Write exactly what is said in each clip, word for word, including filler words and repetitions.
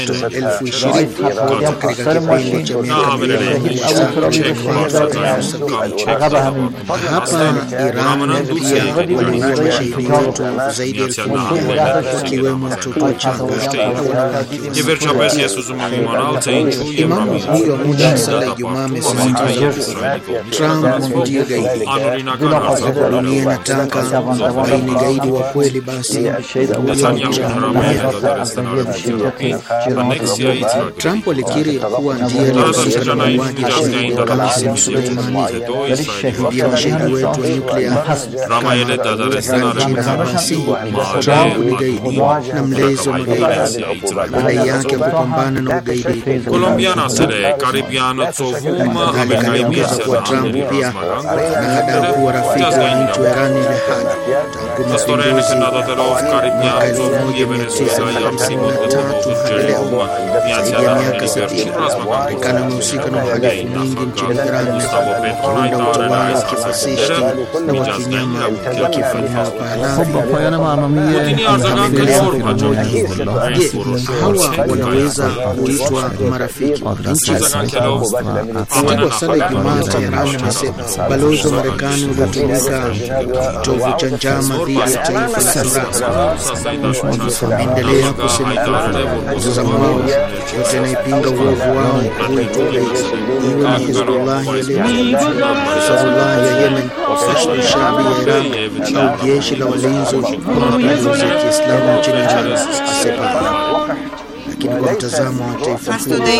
elfu ishirini katika kipindi cha miaka miwili. Hapa Iran pia waliua mashahidi wetu zaidi ya elfu moja wakiwemo watoto wachanga. Imamu huyo muda sala ya Ijumaa amesema Trump ndiye gaidi. Dunia inataka baini gaidi wa kweli, basi Trump alikiri kuwa ndiye alihusika na mauaji ya shahidi Qasim Soleimani, ndiye mshahidi wetu wa nyuklia kama Ibrahim Raisi. Trump ni gaidi na mlezi wa magaidi. Madai yake kupambana na ugaidi alikanongeza kuwa Trump pia anahada kuwa rafiki wa mtu wa Iran ile hali tangu mapinduzi mwaka elfu moja mia tisa hamsini na tatu hadi leo, zaidi ya miaka sitini. Marekani imehusika na uhalifu mwingi nchini Iran, kuunda utawala wa kifasisti na wa kinyama wakifanyia Wapahalavi. Je, hawa wanaweza kuitwa marafiki wa nchi? Katika sala ya Ijumaa Tehran amesema balozi wa Marekani uliotumika kitovu cha njama dhidi ya taifa la Iran ameendelea kusema mtazamo wao yote naipinga uovu wao huitwa gaidi, iwe ni Hizbullah ya Lebanon, Hizbullah ya Yemen, Hashd Shaabi ya Iraq au jeshi la ulinzi wa mapinduzi ya Kiislamu nchini Iran, asema. Lakini kwa mtazamo wa taifa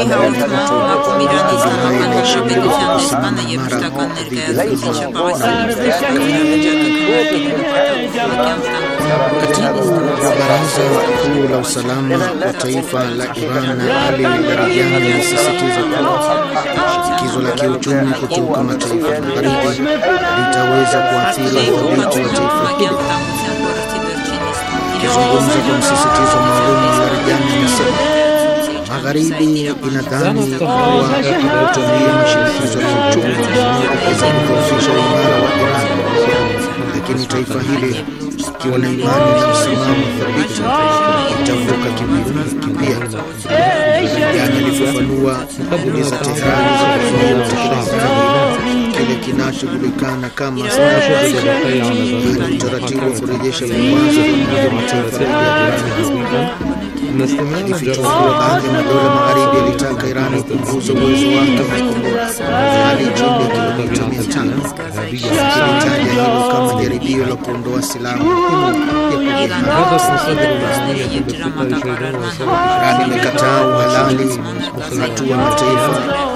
Katibu wa Baraza Kuu la Usalama wa Taifa la Iran Ali Larijani alisisitiza kuwa shinikizo la kiuchumi kutoka mataifa ya magharibi litaweza kuathiri uthabiti wa taifa hili. Akizungumza kwa msisitizo maalum, Larijani amesema magharibi inadhani kuwa kutumia mashinikizo ya kiuchumi kuweza kudhoofisha uimara wa Iran, lakini taifa hili ikiwa na imani na msimamo thabiti itavuka kipia. Jana alifafanua juhudi za Tehran za kuzuia utekelezaji kile kinachojulikana kama utaratibu wa kurejesha vikwazo vya Umoja wa Mataifa dhidi ya Iran. Ifichua baadhi ya madola magharibi yalitaka Iran kupunguza uwezo wake wa makombora hadi chini ya kilomita mia tano, ikilitaja hilo kama jaribio la kuondoa silaha muhimu ya Iran imekataa uhalali hatua mataifa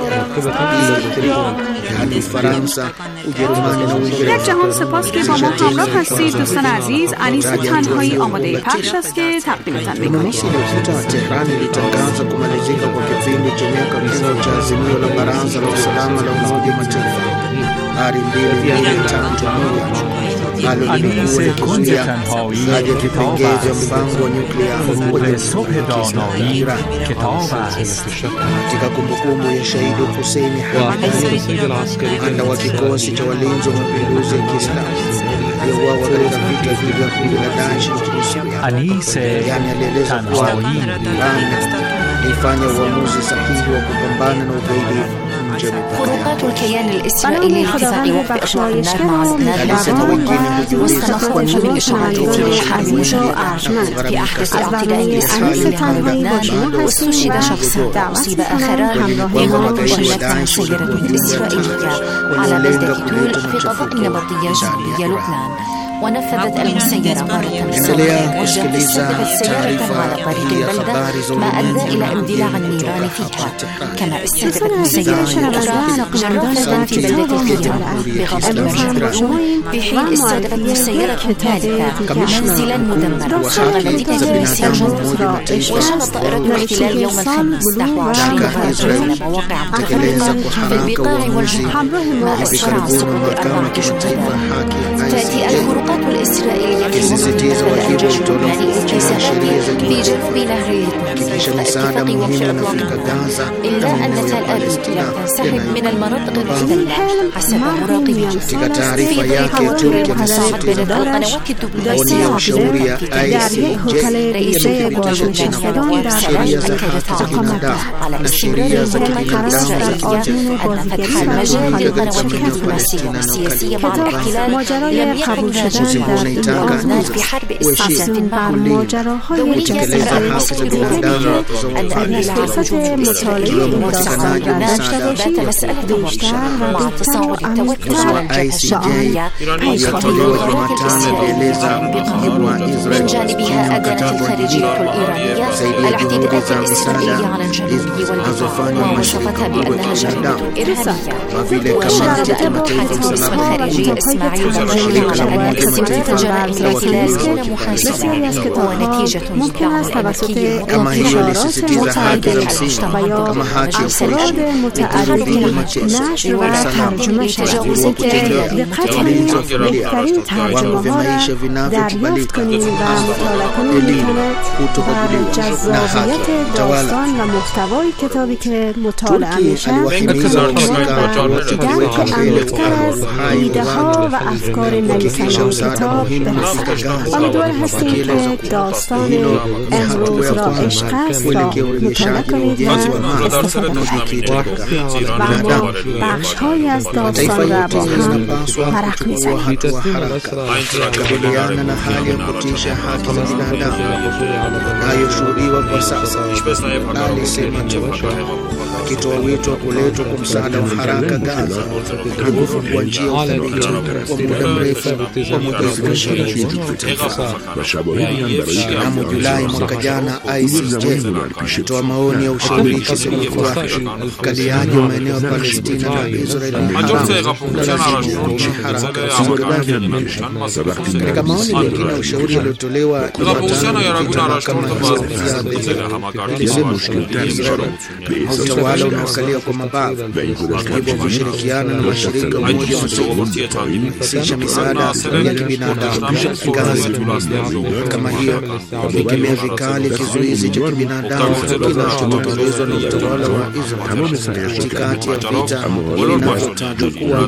yani Faransa, Ujerumani na Uingereza. جهان سپاس که با ما همراه هستید. دوستان عزیز، انیس تنهایی آماده پخش است که تقدیمتان می‌کنیم. Tehran ilitangaza kumalizika kwa kipindi cha miaka kumi cha azimio la Baraza la Usalama la Umoja wa Mataifa ari mbili mia tatu ambalo lilikuwa likizuia haja vipengele vya mpango wa nyuklia wa Iran. Katika kumbukumbu ya shahidi Hussein Hamdani wa kikosi cha walinzi wa mapinduzi ya Kiislamu aliyeuawa katika vita dhidi ya kundi la Daesh nchini Syria, yani alieleza kuwa Iran ilifanya uamuzi sahihi wa kupambana na ugaidi nje ya خروقات الكيان الإسرائيلي الدفاعي وفق أشواط النار مع لبنان واستنفذ من إشعاعات الحرب في أحدث الاعتداء الإسرائيلي على لبنان، واستشهد شخص وأصيب آخران بغرق وشلت سيارة إسرائيلية على بلدة تول في قضاء نبطية جنوبية لبنان، ونفذت المسيرة غارة بالسيارة واستهدفت سيارة على طريق البلدة ما أدى إلى اندلاع النيران فيها. كما استهدفت مسيرة أخرى جرفت في بلدة الخيام بغضب الجنوب، في حين استهدفت مسيرة ثالثة منزلا مدمرا الذي كان في سجن. وشنت طائرة الاحتلال يوم الخميس نحو عشرين فرد مواقع مختلفة في البقاع والجنوب ما أسفر عن سقوط أربعة شهداء. تأتي الخروج الطاقات الإسرائيلية akisisitiza wajibu wa utawala sheria za في جنوب نهر kuhakikisha misaada muhimu inafika Gaza إلا أن تل أبيب لم تنسحب من المناطق المحتلة حسب مراقبين. katika taarifa yake Turki تصاعد بين القنوات الدبلوماسية ushauri ya I C J رئيس sheria za haki za binadamu na sheria za kibinadamu أن فتح المجال للقنوات الدبلوماسية والسياسية مع الاحتلال لم يكن راجعا للأوزان في حرب إسرائيل في البحر دولية أن السياسة مطالعة متساعدة ذات مسألة مرشحة مع تصاعد التوتر والجبهة الشعبية حيث القرارات الإسرائيلية من جانبها أدانت الخارجية الإيرانية الاعتداءات الإسرائيلية على الجنوب والقطاع ووصفتها بأنها جريمة إرهابية وشددت المتحدث باسم الخارجية إسماعيل بني على أن استمرار جرائم الاحتلال كان محاسبا ونتيجة للدعوة الأمريكية وانتشارات متعددة على المجتمع عن سبيل نشر وترجمه تجاوزات دقت بهترین ترجمه ها را دریافت کنید و مطالعه کنید بر جذابیت داستان و محتوای کتابی که مطالعه میشه درک عمیق‌تر از ایده ها و افکار نویسنده کتاب برسد. امیدوار هستیم که داستان امروز را عشق است را مطالعه کنید و استفاده کنید و ما بخش های از داستان را با هم ورق میزنیم. kabiliana na hali ya kutisha haki za binadamu inayoshuhudiwa kwa sasa, na alisema akitoa wito wa kuletwa kwa msaada wa haraka Gaza na kufungua njia uthabiti kwa muda mrefu kwa mujibu wa sheria za kimataifa. Mnamo Julai mwaka jana, I C J ilitoa maoni ya ushauri ikisema kuwa ukaliaji wa maeneo ya Palestina na Israeli katika maoni mengine ya ushauri yaliyotolewa utawala unaokalia kwa mabavu hivyo kushirikiana na mashirika Umoja wa Mataifa kuhusisha misaada ya kibinadamu Gaza. Kama hiyo ikemea vikali kizuizi cha kibinadamu kinachotekelezwa na utawala wa Israel katikati ya vita vinavyotajwa kuwa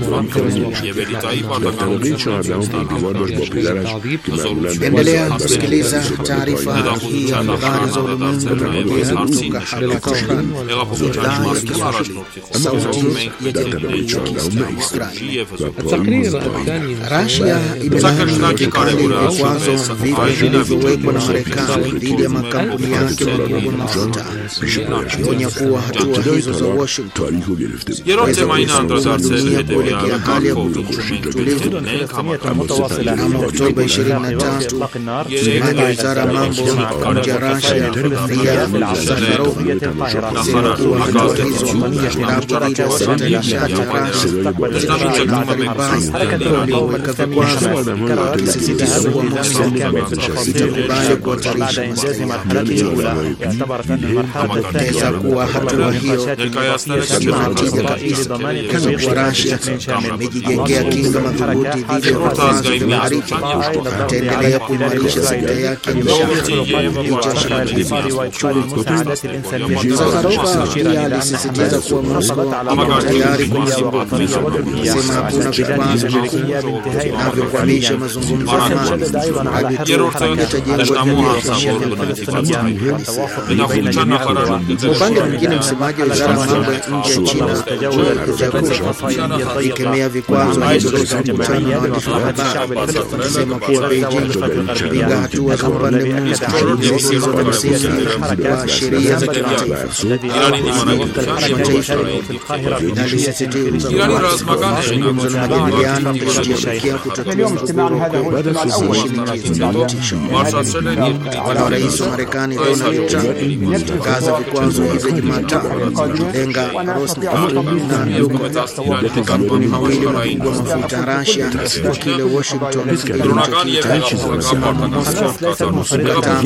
endelea kusikiliza taarifa hii ya habari za ulimwengu kutoka hapa Tehran, idhaa ya Kiswahili, sauti ya Jamhuri ya Kiislamu Iran. Russia imelaani vikali vikwazo vilivyowekwa na Marekani dhidi ya makampuni yake makubwa mafuta, ikionya kuwa hatua hizo za Washington kuelekea hali ya utulivu. Mnamo Oktoba ishirini na tatu, msemaji wa wizara ya mambo ya nje ya Russia Maria Zakharova alisema kuwa hatua hizo zinalenga dhidi ya sekta ya nishati walioweka vikwazo, akisisitiza kuwa Moscow itakubali kuhatarisha maslahi yake kuwa hatua hiyo inatija kabisa kwa Russia imejijengea kinga madhubuti dhidi ya vikwazo vya Marekani na itaendelea kuimarisha sekta yake ya nishati licha ya shinikizo la uchumi. Zakharova pia alisisitiza kuwa Moscow iko tayari kujibu, akisema hakuna vikwazo vinavyokwamisha mazungumzo ya amani, akitoa kwa upande mwingine. Msemaji wa wizara ya mambo ya nje ya China alikemea vikwazo hivyo mkutano na waandishi wa habari, akisema kuwa Beijing inapinga hatua za upande mmoja zisizo na msingi wa sheria za kimataifa. Inalisisitiza mazungumzo na majadiliano yanayoelekea kutatua mgogoro kwa shinikizo la vitisho. Rais wa Marekani Donald Trump alitangaza vikwazo hivyo Jumatano lenga Rosneft na Lukoil, kampuni mawili makubwa mafuta ya Russia, kwa kile Washington ilichokiita msimamo Moscow mkataba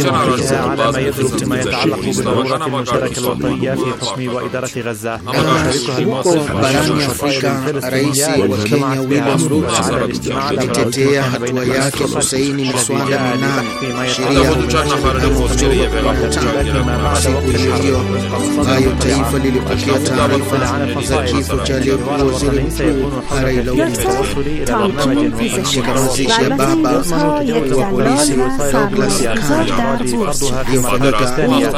huko barani Afrika. Rais wa Kenya William Ruto alitetea kutetea hatua yake kusaini miswada minane sheria ya Oktoba kumi na tano. Siku hiyo hiyo ambayo taifa lilipokea taarifa za kifo cha aliyekuwa waziri mkuu Raila Odinga. Katika mazishi ya baba wa polisi Douglas Kanja iliyofanyika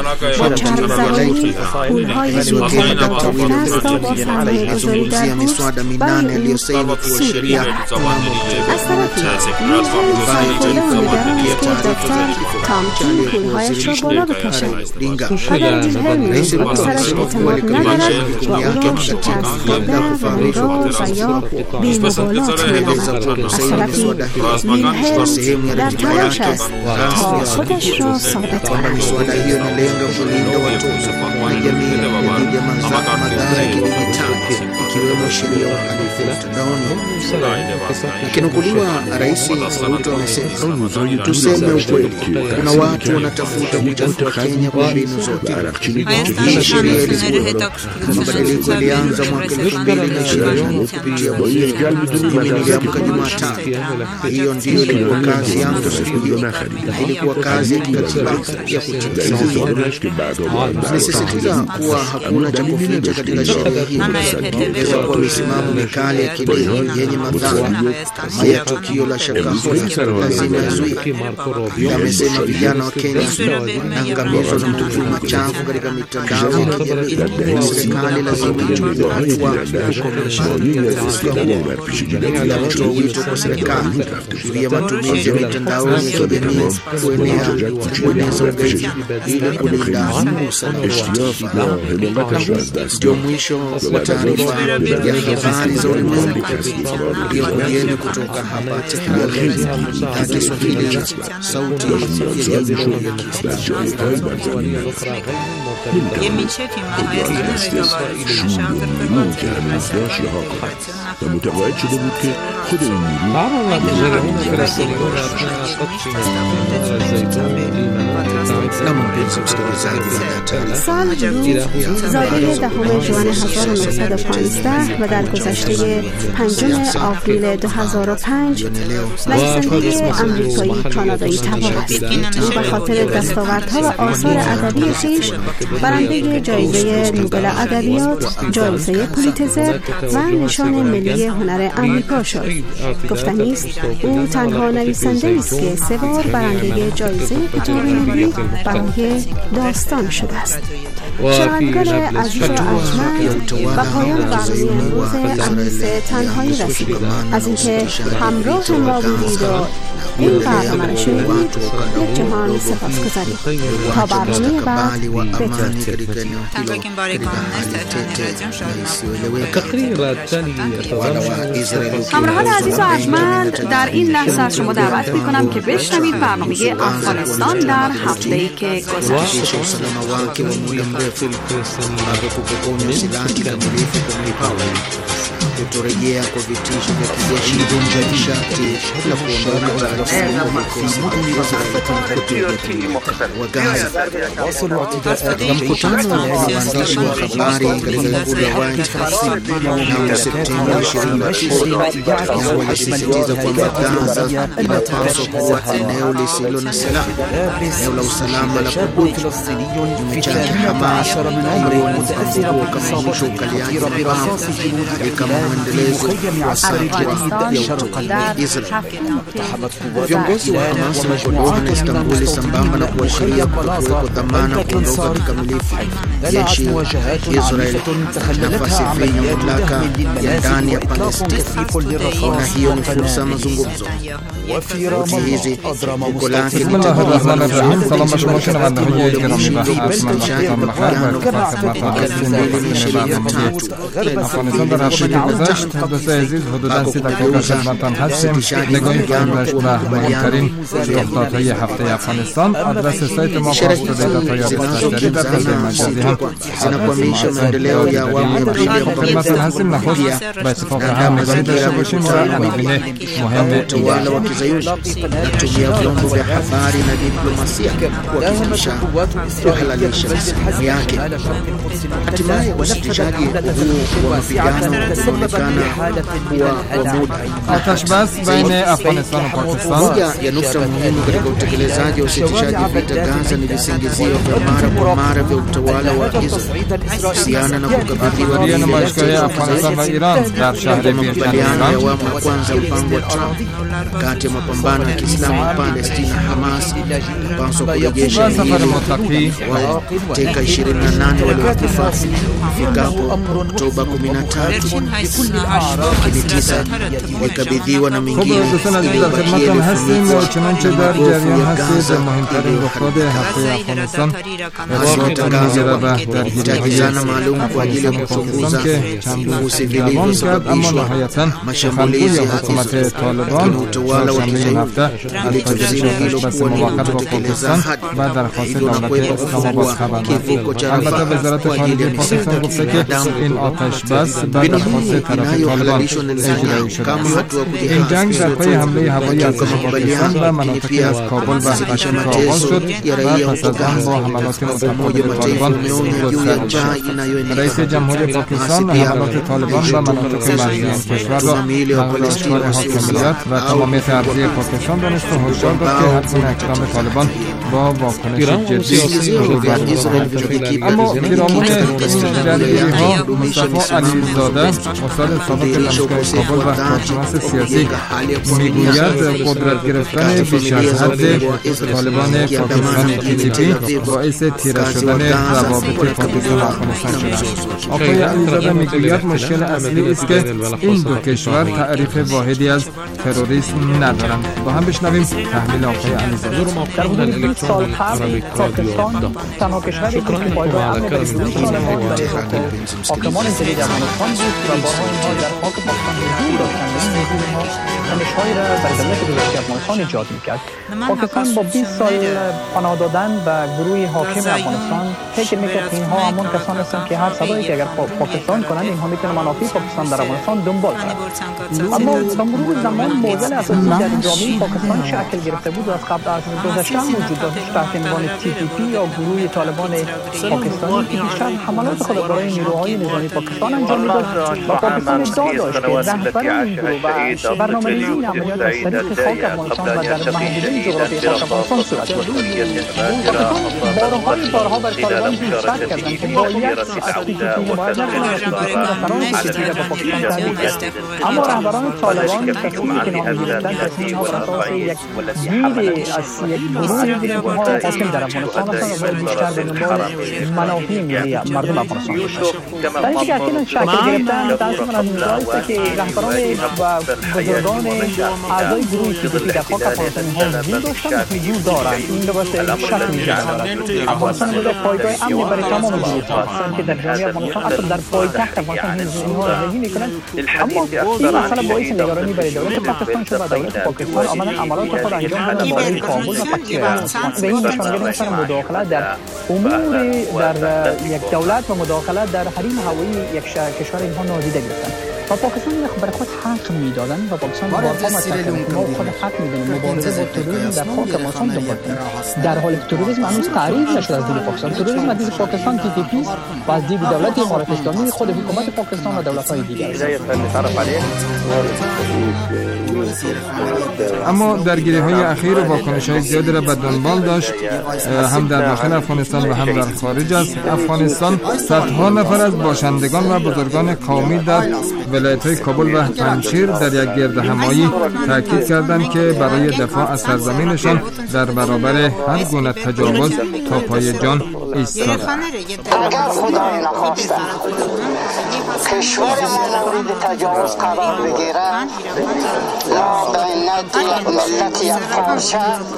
akiwakena Dokta William Ruto alizungumzia miswada minane aliyosaini kuwa sheria mnamo Oktoba ambayo taifa lilipokea taarifa za kifo cha aliyekuwa waziri mkuu Raila Odinga. Rais Ruto alisema kuwa alikamilisha majukumu yake kikatiba kabla ya kufahamishwa kuhusu ameeleza kuwa kusaini miswada hiyo kwa sehemu ya ratiba yake rasmi kwamba miswada hiyo inalenga kulinda watoto na jamii dhidi ya madhara ya kidijitali ikiwemo sheria ya uhalifu mtandaoni. Akinukuliwa, Rais Ruto amesema, tuseme ukweli, kuna watu wanatafuta kuchafua Kenya kwa mbinu zote. Hii sheria ilikuwa mabadiliko yalianza mwaka elfu mbili na ishirini kupitia bunge. Mimi niliamka Jumatano. Hiyo ndiyo ilikuwa kazi yangu siku hiyo. Ilikuwa kazi ya kikatiba ya kutekeleza. Nimesisitiza kuwa hakuna cha kuficha katika sheria hii. Inaweza kuwa misimamo mikali ya kidini yenye madhara kama ya tukio la Shakahola lazima yazuiwe. Amesema vijana wa Kenya wanaangamizwa na maudhui machafu katika mitandao ya kijamii. Serikali lazima ichukue hatua kukomesha ya kutoa wito kwa serikali kuzuia matumizi ya mitandao ya kijamii kuenea kueneza ugaidi ili kulinda usalama wa watu. Ndio mwisho wa taarifa ya habari za ulimwengu iliyokujeni kutoka hapa Tehran, ya Kiswahili, sauti ya Jamhuri ya Kiislamu. متقاعد شده بود که خود این نیرو سال بود زاده دهم ژوئن هزار و نهصد و پانزده و در گذشته پنجم آوریل دو هزار و پنج نویسنده آمریکایی کانادایی تباه است. او به خاطر دستاوردها و آثار ادبی خویش برنده جایزه نوبل ادبیات، جایزه پولیتزر و نشان ملی هنر آمریکا شد. گفتنی است او تنها نویسنده است که سه بار برنده جایزه کتاب ملی برای داستان شده است. شنوندگان عزیز و ارجمند، به پایان برنامه امروز انیس تنهایی رسیدیم. از اینکه همراه ما بودید و این برنامه را شنیدید یک جهان سپاسگزاریم. تا برنامه بعد بدرود. همراهان عزیز و ارجمند، در این لحظه از شما دعوت می‌کنم که بشنوید برنامه افغانستان در هفته‌ای که گذشت. kutorejea kwa vitisho vya kijeshi nishati na kuondoka wa Gaza. Na mkutano wa waandishi wa habari katika ikulu ya White House mnamo Septemba ishirini na tisa walisisitiza kwamba Gaza inapaswa kuwa eneo lisilo na silaha, eneo la usalama la kudumu. Mchana Hamas aliomkumbuka kama mwisho ukaliaji wa mabavu kama mwendelezo wa safari ya utawala Israel. Viongozi wa Hamas wako Doha na Istanbul sambamba na kuashiria kutokuwepo dhamana kuondoka kikamilifu jeshi Israel nafasi yenye mamlaka ya ndani ya Palestina, na hiyo ni fursa ya mazungumzo. Wiki hizi huko lake ni Bismillahirrahmanirrahim. Salama shuma shunavandahanye girami ba khidmat mapapano khidmat isliami isliami Afghanistan dar hafte گذشت دوست عزیز حدوداً سی دقیقه خدمتتان هستیم. نگاهی کنیم به مهمترین رخدادهای هفته افغانستان. آدرس سایت ما پاست دیداتای مستشاری در فضای مجازی هم خدمتتان هستیم. نخست با اتفاق هم نگاهی داشته باشیم و عناوین مهم utawala wa kizayuni natumia vyombo vya habari na diplomasia kuhakikisha kuhalalisha sehemu yake. Hatimaye usitishaji huu wa mapigano inaonekana kuwa wa muda. آتش بس بین افغانستان و پاکستان. Moja ya nukta muhimu katika utekelezaji wa usitishaji vita Gaza ni visingizio vya mara kwa mara vya utawala wa Israel kuhusiana na kukabidhiwa وری نمایشگاه افغانستان و ایران در شهر بیرجند makubaliano ya ایران. awamu ya kwanza mpango wa Trump kati ya mapambano ya Kiislamu ya Palestina Hamas yapaswa kurejesha و سفر متقی wateka ishirini na nane waliokufa ifikapo Oktoba kumi na tatu, lakini tisa ikabidhiwa na خب mingine دوستان عزیز در خدمتتان هستیم و چنانچه در جریان هستید مهمترین رخداد هفته افغانستان روابط میگیره و درگیری‌های maalum kwa ajili ya kuchunguza که چند روز vilivyo دوام کرد، اما نهایتاً mashambulizi ya حکومت طالبان utawala wa شنبه kizayuni هفته از پذیرش بس موقت با پاکستان و درخواست دولت اسلام آباد خبر داد. البته وزارت خارجه پاکستان گفته که این آتش بس به درخواست طرف طالبان اجرایی شده است. این جنگ در پی حمله هوایی ارتش پاکستان به مناطقی از کابل و پشمیر آغاز شد و پس از آن با حملات متفاوت طالبان گسترش شد. رئیس جمهوری پاکستان حملات طالبان به مناطق مرزی کشور را نقض اشکال حاکمیت و تمامیت ارضی پاکستان دانست و هشدار داد که هرگونه اقدام طالبان با واکنش جدی روبرو خواهد. اما پیرامون این درگیری‌ها مصطفی علیزاده استاد سابق دانشگاه کابل و کارشناس سیاسی میگوید قدرت گرفتن بیش از حد طالبان پاکستان تی تی پی باعث تیره شدن روابط پاکستان و افغانستان شده است. آقای علیزاده میگوید مشکل اصلی است که این دو کشور تعریف واحدی از تروریسم ندارند. با هم بشنویم تحلیل آقای علیزاده. در حدود بیست سال قبل پاکستان تنها کشوری بود که پایگاه امن در بیست سال ما برای حاکمان جدید افغانستان بود و بارها اینها در خاک پاکستان حضور داشتند. این حضور اینها تنش‌هایی را بر دولت گذشته افغانستان ایجاد می‌کرد. پاکستان با بیست سال پناه دادن به گروه حاکم افغانستان فکر می‌کرد که اینها همون کسان هستند که هر صدایی که اگر پاکستان کنند اینها می‌تونه منافع پاکستان در افغانستان دنبال کنند. اما با مرور زمان معضل اساسی در جامعه پاکستان شکل گرفته بود و از قبل از گذشته وجود داشت تحت عنوان تی تی پی یا گروه طالبان پاکستانی که بیشتر حملات خود برای نیروهای نظامی پاکستان انجام می‌داد و پاکستان ادعا داشت که رهبر این گروه و برنامه‌ریزی این عملیات از طریق خاک افغانستان و در محدوده جغرافیایی خاک افغانستان صورت گرفت. پاکستان بارها بارها بر طالبان دیشتر کردند که باید از تی تی پی حمایت نکنند و تی تی پی و فرار تی تی پی را به پاکستان تحمیل کنند. اما رهبران طالبان تصمیمی که نام گرفتند تصمیم اینها بر اساس یک دید از یک گروهی بود که اونها حاکم در افغانستان هستند و باید بیشتر به دنبال منافع ملی مردم افغانستان باشند. در اینجا که اکنون شکل گرفتن تأثیر من از اینجا است که رهبران و بزرگان اعضای گروه تی تی پی در خاک افغانستان اینها وجود داشتند و وجود دارند. این رو باید شک می‌کنند. افغانستان بود پایگاه امنی برای تمام گروه‌ها هستند که در جامعه افغانستان حتی در پایتخت افغانستان اینها زندگی می‌کنند. اما این مسئله باعث نگرانی برای دولت پاکستان شد و دولت پاکستان آمدن عملات خود انجام دادن برای کابل و پکتیکا افغانستان. به این نشانگر مثلا مداخله در امور در یک دولت و مداخله در حریم هوایی یک کشور اینها نادیده گرفتند. و پاکستان یک برای خود حق میدادن و پاکستان بارها مطرح کرد ما خود حق میدونیم مبارزه با تروریسم در خاک افغانستان دنبال کنیم. در حالی که تروریسم هنوز تعریف نشده از دید پاکستان. تروریسم از دید پاکستان تی تی پی است و از دید دولت امارات اسلامی خود حکومت پاکستان و دولت‌های دیگر است. اما درگیری‌های اخیر واکنش‌های زیادی را به دنبال داشت، هم در داخل افغانستان و هم در خارج از افغانستان. صدها نفر از باشندگان و بزرگان قومی در ولایت‌های کابل و پنجشیر در یک گردهمایی تاکید کردند که برای دفاع از سرزمینشان در برابر هر گونه تجاوز تا پای جان ایستادند. اگر خدای نخواسته کشور ما مورد تجاوز قرار بگیره لا بین ملت افغانستان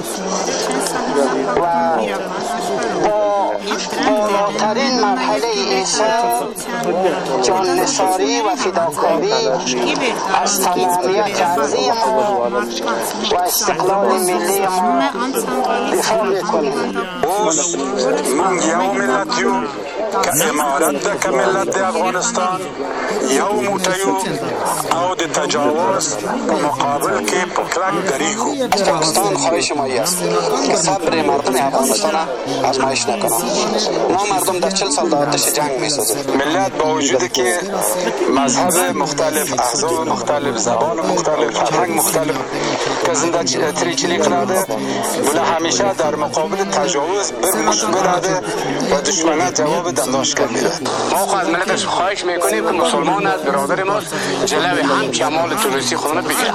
و با بالاترین مرحله ایثار جان‌نثاری و فداکاری از تمامیت ارضی ما و استقلال ملی ما دفاع میکنیم. امروز من یو ملتیو که امارت ده که ملت ده افغانستان یو موتیو او ده تجاوز مقابل که پکلک دریگو. پاکستان خواهش مایی است که صبر مردم افغانستان آزمایش نکنند. ما مردم در چل سال در آتش جنگ می سوزیم. ملت با وجودی که مذهب مختلف، احزاب مختلف، زبان مختلف، فرهنگ مختلف که زنده تریچلی کرده ولی همیشه در مقابل تجاوز برمش بده و دشمنان جواب دندانشکن میده. ما خود از ملتش خواهش میکنیم که مسلمان از برادر ما جلوی هم کمال تروریستی خودنا بگیره.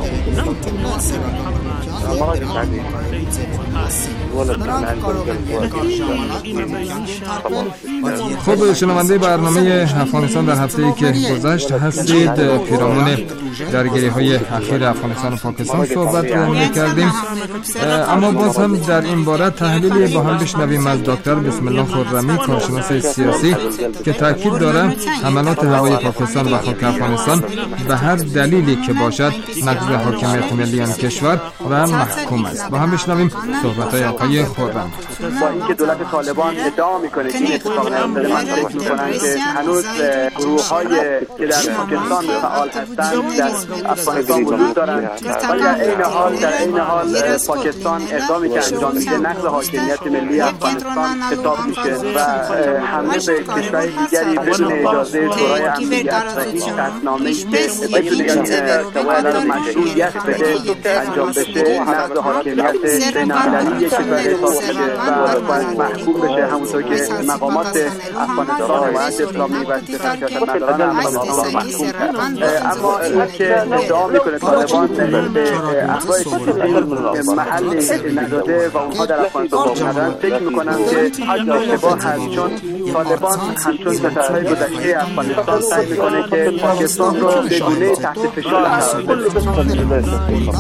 خب شنونده برنامه افغانستان در هفته که گذشت هستید. پیرامون درگیری های اخیر افغانستان و پاکستان صحبت می‌کردیم، اما باز هم در این باره تحلیلی با هم بشنویم از دکتر بسم الله خرمی، کارشناس سیاسی، که تاکید داره حملات هوایی پاکستان و خاک افغانستان به هر دلیلی که باشد نقض حاکمیت ملی آن کشور و محکوم است. با هم بشنویم صحبت‌های آقای خرمی. با اینکه دولت طالبان ادعا میکنه که این اتفاق نیفتاده، من فکر میکنم که هنوز گروه‌هایی که در پاکستان فعال هستند در افغانستان وجود دارند و در عین حال در عین حال پاکستان اقدامی که انجام میده نقض حاکمیت ملی افغانستان حساب میشه و حمله به کشورهای دیگری بدون اجازه شورای امنیت و هیچ قطعنامه‌ای که بتونه مشروعیت بده انجام بشه نقض حاکمیت بین‌المللی کشور حساب میشه و باید محکوم بشه، همونطور که مقامات افغانستان و اسلامی و سیاستمداران افغانستان محکوم کردند. اما اینکه ادعا میکنه طالبان به اخبار چیزی محل نداده و اونها در افغانستان واقعا فکر میکنم که اشتباه هست، چون طالبان همچون ستارهای گذشته افغانستان سعی میکنه که پاکستان رو به گونه‌ای تحت فشار قرار بده.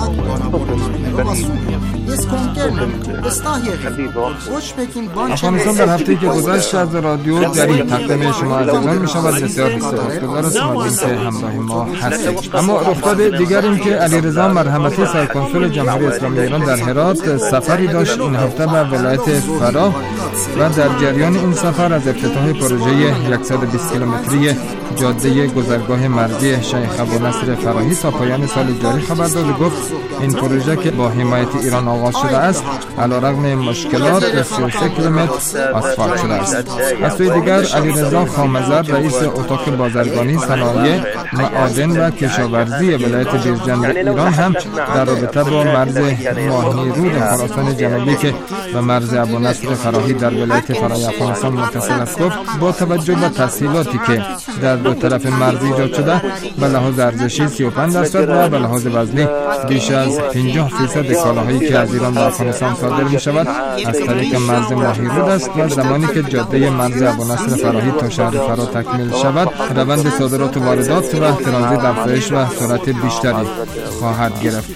افغانستان در هفته که گذشت از رادیو جری تقدیم شما عزیزان می شود. بسیار سپاسگزار هستیم که همراه ما هستید. اما رخداد دیگر این که علیرضا مرحمتی سرکنسول جمهوری اسلامی ایران در هرات سفری داشت این هفته به ولایت فرا و در جریان این سفر از افتتاح پروژه صد و بیست کیلومتری جاده گذرگاه مرزی شیخ ابونصر فراهی تا پایان سال جاری خبر داد و گفت این پروژه که با حمایت ایران آغاز شده است علیرغم مشکلات سی و سه کیلومتر آسفالت شده است. از سوی دیگر علیرضا خامزر رئیس اتاق بازرگانی، صنایع، معادن و کشاورزی ولایت بیرجند ایران هم در رابطه با مرز ماهی رود خراسان جنوبی که به مرز ابونصر فراهی در ولایت فرای افغانستان متصل است گفت با توجه به تسهیلاتی که در دو طرف مرز ایجاد شده به لحاظ ارزشی سی و پنج درصد و به لحاظ وزنی بیش از پنجاه درصد کالاهایی که از ایران به افغانستان صادر می شود از طریق مرز ماهی رود است و زمانی که جاده مرز ابونصر فراهی تا شهر فرا تکمیل شود روند صادرات و واردات و ترانزیت افزایش و سرعت بیشتری خواهد گرفت.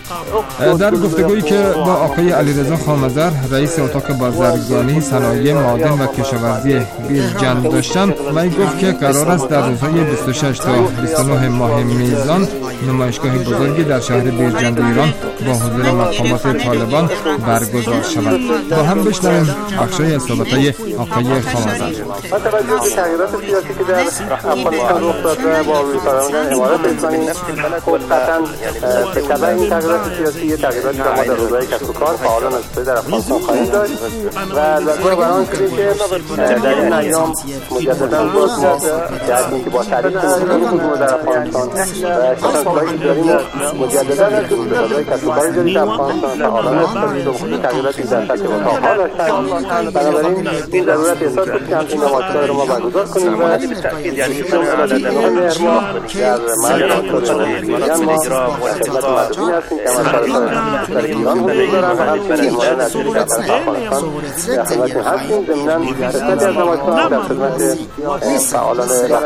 در گفتگویی که با آقای علیرضا خامزر رئیس اتاق بازرگانی، صنایع، معادن و کشاورزی بیرجند داشتم و گفت که قرار است در روزهای بیست و شش تا بیست و نه ماه میزان نمایشگاه بزرگی در شهر بیرجند ایران با حضور مقامات طالبان برگزار شود. با هم بشنویم بخشی از صحبت‌های آقای خامزر. با توجه به تغییرات سیاسی که در افغانستان رخ داده با فراموش‌کردن امارات اسلامی قطعاً به تبع این تغییرات سیاسی تغییراتی که ما در حوزه کسب و کار فعالان استفاده در افغانستان خواهیم داشت و البته بران شده که در این ایام مجدداً باز جهت اینکه با تعریف حضور در افغانستان و کسب‌کاری داریم مجدداً از استفاده کسب و کار جدید افغانستان فعالان استفاده و خصوص تغییراتی در سطح اتاق‌ها داشتن. بنابراین این ضرورت احساس شد که همچین نمایشگاه رو ما برگزار کنیم و ما در مرز بیرجند ما خدمت مردمی هستیم که همه در ایران حضور دارن و همچنین حمایت نظری در افغانستان در خدمت هستیم. ضمناً قسمتی از نمایشگاه هم در خدمت فعالان بخش خصوصی افغانستان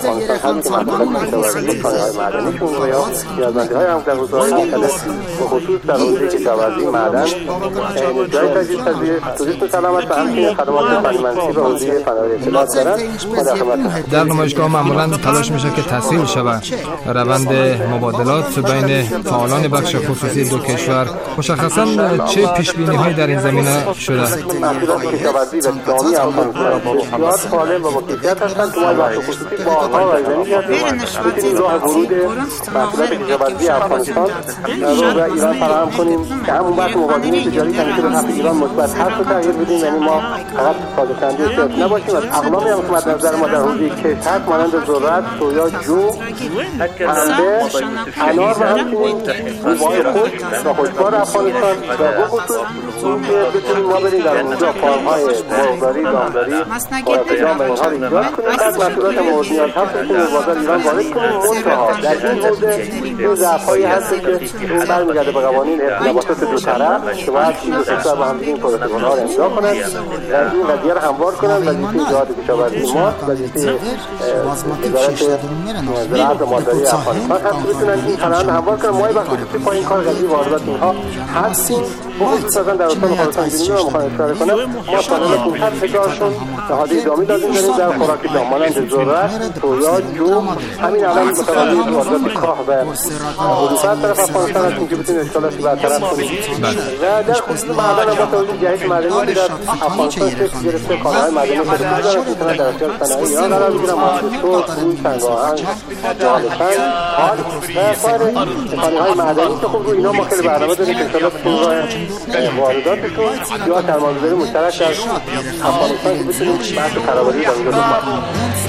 افغانستان هست که محصولات کشاورزی، کالاهای معدنیشون و یا نیازمندی‌های هم در حوزه‌های مختلف به خصوص در حوزه کشاورزی، معدن، جای تجهیز پذیر، توریسم سلامت و همچنین خدمات فنی به حوزه فناوری اطلاعات دارند. در نمایشگاه معمولا تلاش میشه که تسهیل شود روند مبادلات بین فعالان بخش خصوصی دو کشور. مشخصا چه پیش‌بینی‌هایی در این زمینه شده؟ محصولات کشاورزی و دامی افغانستان بسیار سالم و با کیفیت هستند که ما بخش خصوصی باها رایزنی کردیم بتونیم راه ورود محصولات کشاورزی افغانستان رو به ایران فراهم کنیم که همون بحث مبادله تجاری همیشه به نفع ایران مثبت هست و تغییر بدیم، یعنی ما فقط صادرکننده صرف نباشیم. از اقلامی هم که مد نظر ما در حوزه کشت هست مانند ذرت، سویا، جو، انبه، انار و همچنین میوه‌های خشک و خوشبار افغانستان و به خصوص اینکه بتونیم ما بریم در اونجا فارم‌های مرغداری، دامداری، قارق‌جان و اینها رو ایجاد کنیم. بعد محصولات مورد نیاز هست که به بازار ایران وارد کنیم. منتها در این حوزه این ضعف‌هایی هست که اون برمیگرده به قوانین ارتباطات دو طرف که باید این دو کشور با هم دیگه این پروتکل‌ها رو امضا کنند و این قضیه رو هموار کنند. وظیفه جهاد کشاورزی ما، وظیفه وزارت زراعت و مالداری افغانستان هست که بتونن این فرآیند هموار کنند. ما بخش خصوصی پایین کار قضیه واردات اینها هستیم. بخصوصا در استان خراسان جنوبی رو می‌خوام اشاره کنم. ما پانل پانصد هزارشون نهادی دامی لازم داریم در خوراک دام مانند ذرت، سویا، جو. همین الان متوجه واردات کاه و حدوثات طرف افغانستان هستیم که بتونیم اشکالات برطرف کنیم. و در خصوص معدن با توجه جهت معدنی که در افغانستان شکل گرفته، کالاهای معدنی که در میتونن در اختیار صنایع ایران قرار بگیرن، مانند سرخ، روی، سنگ‌آهن، جالسنگ، حال و سایر کالاهای معدنی که خب روی اینا ما خیلی برنامه داریم که انشاءالله بتونیم راه وارداتشون یا سرمایه‌گذاری مشترک در افغانستان که بتونیم بحث کارآمدی در اونجا بکنیم.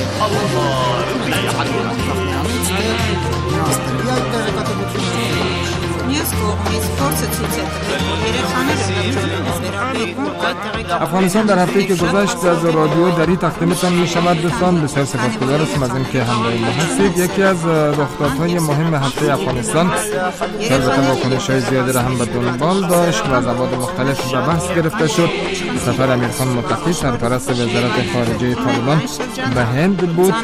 افغانستان در هفته که گذشت از رادیو دری تقدیمتان می شود. دوستان بسیار سپاسگزار هستم از اینکه همراه ما هستید. یکی از رخدادهای مهم هفته افغانستان که البته واکنش‌های زیادی را هم به دنبال داشت و از ابعاد مختلف به بحث گرفته شد، سفر امیرخان متقی سرپرست وزارت خارجه طالبان به هند بود.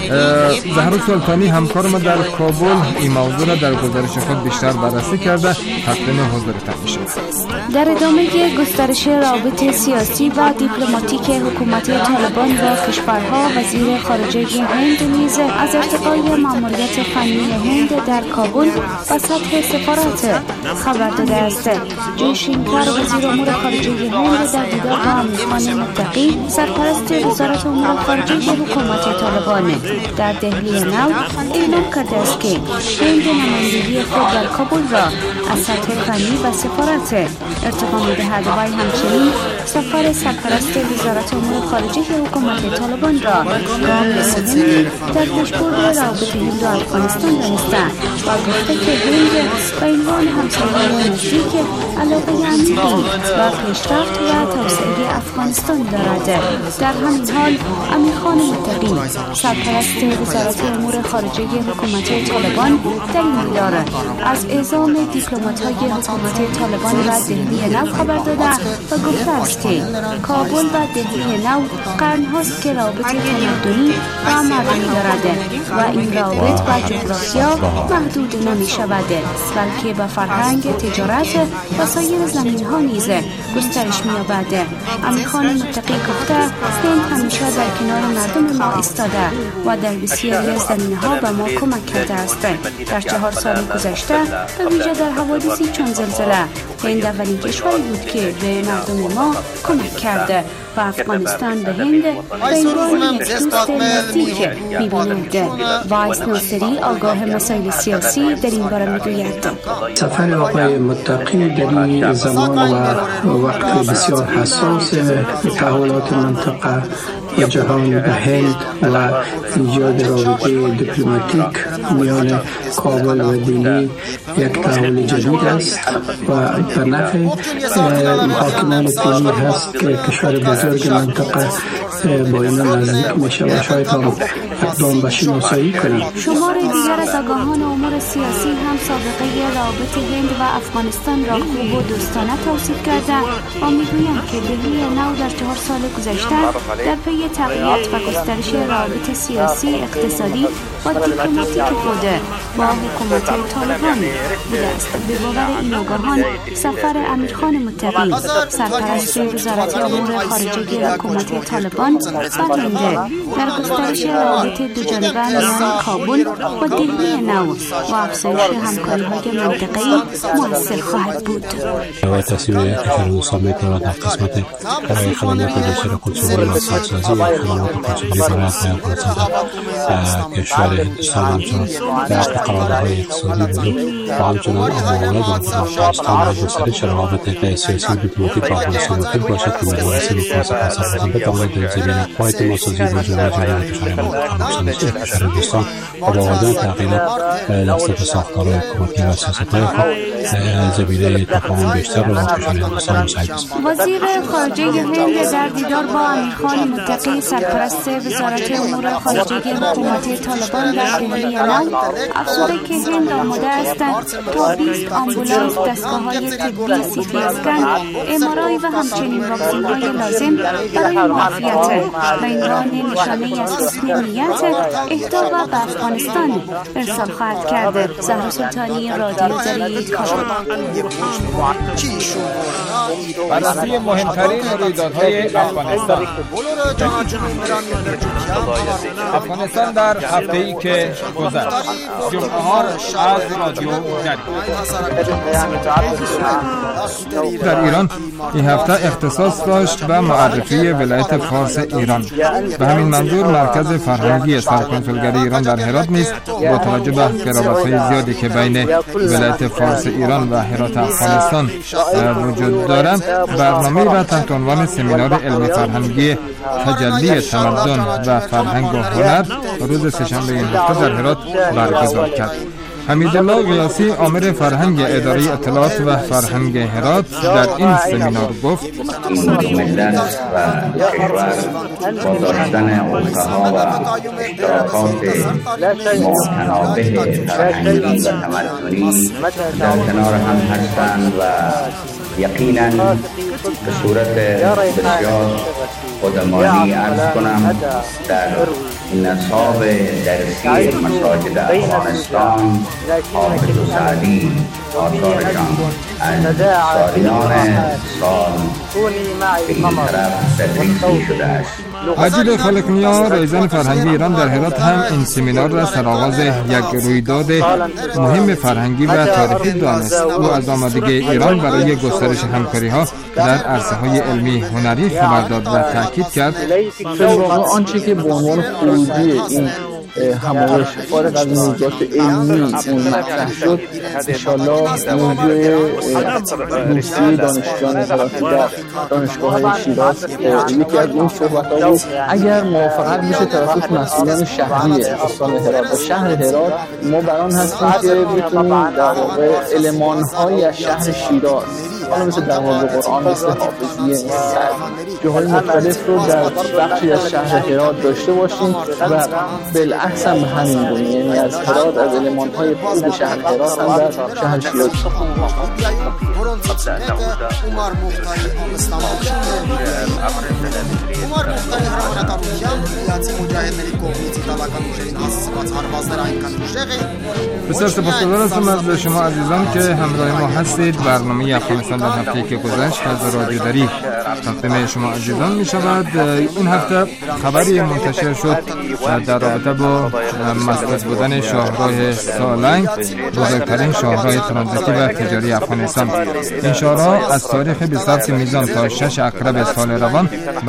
زهرا سلطانی همکار ما در کابل این موضوع را در گزارش خود بیشتر بررسی کرده. تقدیم حضورتان میشه. در ادامه گسترش رابطه سیاسی و دیپلماتیک حکومت طالبان با کشورها، وزیر خارجه هند نیز از ارتقای ماموریت فنی هند در کابل و سطح سفارت خبر داده است. جیشنکر وزیر امور خارجه هند در دیدار با امیرخان متقی سرپرست وزارت امور خارجه حکومت طالبان در دهلی نو اعلام کرده است که هند نمایندگی خود در کابل را از سطح فنی و سفارت ارتقا می‌دهد و همچنین سفر سرپرست وزارت امور خارجه حکومت طالبان را گام مهمی در پیشبرد روابط هند و افغانستان دانسته و گفته که هند به عنوان همسایه نزدیک علاقه عمیقی و پیشرفت و توسعه افغانستان دارد. در همین حال امیرخان متقی سرپرست وزارت امور خارجه حکومت طالبان در این دیدار از اعزام دیپلمات‌های حکومت طالبان و دهلی نو خبر داده و گفته است که کابل و دهلی نو قرن‌هاست که رابط تمدنی و مردمی دارد و این رابط و جغرافیا محدود نمی شود، بلکه به فرهنگ، تجارت و سایر زمین‌ها نیز گسترش می‌یابد. امیرخان متقی گفته هند همیشه در کنار مردم ما ایستاده و در بسیاری از زمینه‌ها به ما کمک کرده است. در چهار سال گذشته به ویژه در حوادثی چون زلزله هند اولین کشوری بود که به مردم ما کمک کرده و افغانستان به هند به عنوان یک دوست نزدیک می‌بیند. وایس ناصری آگاه مسائل سیاسی در این باره می‌گوید سفر آقای متقی در این زمان و وقت بسیار حساس تحولات منطقه و جهان به هند و ایجاد رابطه دیپلماتیک میان کابل و دهلی یک تحول جدید است و به نفع حاکمان دهلی هست که کشور بزرگ بزرگ منطقه با اینا نزدیک میشه و شاید هم اقدام به شناسایی کنیم. شمار دیگر از آگاهان امور سیاسی هم سابقه رابط هند و افغانستان را خوب و دوستانه توصیف کرده و میگویند که دهلی نو در چهار سال گذشته در پی تقویت و گسترش روابط سیاسی، اقتصادی و دیپلماتیک خود با حکومت طالبان بوده است. به باور این آگاهان سفر امیرخان متقی سرپرست وزارت امور خارجه حکومت طالبان به هند در گسترش روابط دوجانبه میان کابل و دهلی نو و افزایش همکاری‌های منطقه‌ای مؤثر خواهد بود. و تصویر کشور دوستان می‌تواند در قسمت برای خدمات بسیار کنسولی و سازسازی خدمات کنسولی برای افغانستان در کشور هندوستان همچنان در قراردادهای اقتصادی بزرگ و همچنان معاملات با افغانستان و گسترش روابط سیاسی و دیپلماتیک با افغانستان ممکن باشد که مباحث متوسط بتواند در زمینه اعتمادسازی و جلوی جریان کشور افغانستان کشور هندوستان و با وجود تغییرات در سطح ساختار حکومتی و سیاست‌های خود زمینه تفاهم بیشتر را با کشور هندوستان مساعد است. وزیر خارجه هند در دیدار با امیرخان متقی سرپرست وزارت امور خارجه حکومت طالبان در دهلی نو افزوده که هند آماده است تا بیست آمبولانس، دستگاه‌های طبی، سی تی اسکن، ام آر آی و همچنین واکسن‌های لازم برای معافیت و عنوان نشانه از حسن نیت اهدا و به افغانستان ارسال خواهد کرد. زهرا سلطانی، رادیو دری، کابل. بررسی مهمترین رویدادهای افغانستان. افغانستان در هفته‌ای که گذشت. جمعه‌ها از رادیو دری. در ایران این هفته اختصاص داشت به معرفی ولایت فارس ایران. به همین منظور مرکز فرهنگی سرکنسولگری ایران در هرات نیز با توجه به قرابت‌های زیادی که بین ولایت فارس ایران و هرات افغانستان وجود دارد، برنامه‌ای را تحت عنوان سمینار علمی فرهنگی تجلی تمدن و فرهنگ و هنر روز سه‌شنبه این هفته در هرات برگزار کرد. حمیدالله غیاثی آمر فرهنگ اداره اطلاعات و فرهنگ هرات در این سمینار گفت این ملت و کشور با داشتن ارثها و اشتراکات متنابه فرهنگی و تمدنی در کنار هم هستند و یقینا به صورت بسیار خودمانی عرض کنم در نصاب درسی مساجد افغانستان حافظ سعدی آثارشان از سالیان سال به این طرف تدریسی شده است. عجیل خالق‌نیا رئیسان فرهنگی ایران در هرات هم این سمینار را سرآغاز یک رویداد مهم فرهنگی و تاریخی دانست. او از آمادگی ایران برای گسترش همکاری‌ها در عرصه‌های علمی هنری خبر داد و تاکید کرد آنچه که به عنوان خروجی این همایش فارغ از موضوعات علمی اون مطرح شد انشاءالله موضوع دوستی دانشجویان هراتی در دانشگاه شیراز یکی از این صحبت‌ها بود. اگر موافقت بشه توسط مسئولان شهری استان هرات و شهر هرات، ما بران هستیم که بتونیم در واقع المان‌هایی از شهر شیراز، حالا مثل دروازه قرآن، مثل حافظیه، مثل جاهای مختلف رو در بخشی از شهر هرات داشته باشیم و بالعکس هم همین گونه، یعنی از هرات از المان‌های خوب شهر هرات هم در شهر شیراز. بسیار سپاسگزار هستم از شما عزیزان که همراه ما هستید. برنامه افغانستان در هفته‌ای که گذشت از رادیو دری تقدیم شما عزیزان می شود. این هفته خبری منتشر شد در رابطه با مسدود بودن شاهراه سالنگ، بزرگترین شاهراه ترانزیتی و تجاری افغانستان. این شاهراه از تاریخ بیست و هفت میزان تا شش اکتبر سال روان به مدت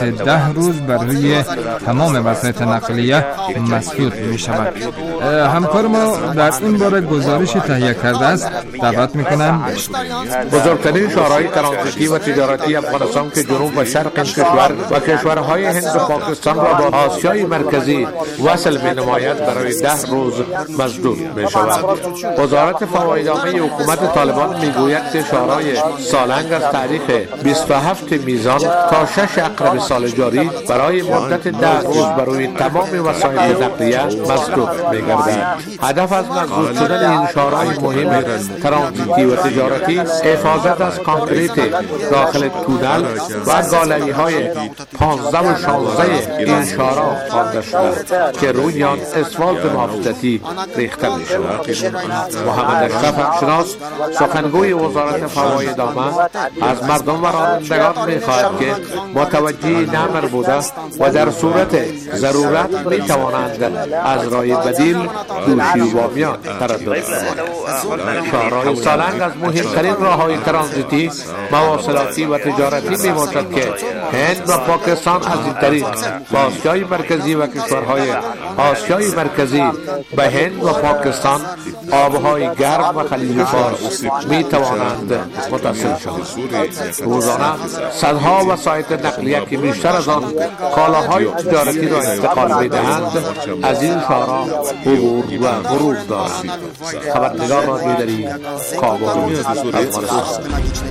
مدت ده روز بر روی تمام وسایط نقلیه مسدود می شود. همکار ما در این باره گزارش تهیه کرده است. دعوت می کنم. بزرگترین شاهراه ترانزیتی و تجارتی افغانستان که جنوب و شرق این کشور و کشورهای هند و پاکستان را با آسیای مرکزی وصل می نماید برای ده روز مسدود می شود. وزارت فوایدنامه حکومت طالبان می گوید که شاهراه سالنگ از تاریخ بیست و هفت میزان تا شش اکرم سال جاری برای مدت ده روز برای تمام وسایل نقلیه مسدود می گردد. هدف از مسدود شدن این شاهراه مهم ترانزیتی و تجارتی حفاظت از کانکریت داخل تونل و گالری های پانزده و شانزده این شاهراه خوانده شده که روی آن اسفالت محافظتی ریخته می شود. محمد اشرف شناس سخنگوی وزارت فوایدنامه از مردم و رانندگان می خواهد که متوجه این امر بوده و در صورت ضرورت می توانند از راه بدیل دوشی و بامیان تردد کنند. شاهراه سالنگ از مهمترین راههای ترانزیتی، مواصلاتی و تجارتی می باشد که هند و پاکستان از این طریق با آسیای مرکزی و کشورهای آسیای مرکزی به هند و پاکستان آبهای گرم و خلیج فارس می توانند متصل شوند. روزانه صدها وسایط نقلیه که بیشتر از آن کالاهای تجارتی را انتقال می دهند از این شاهراه عبور و مرور دارند. خبرنگار رادیویی کابل، افغانستان.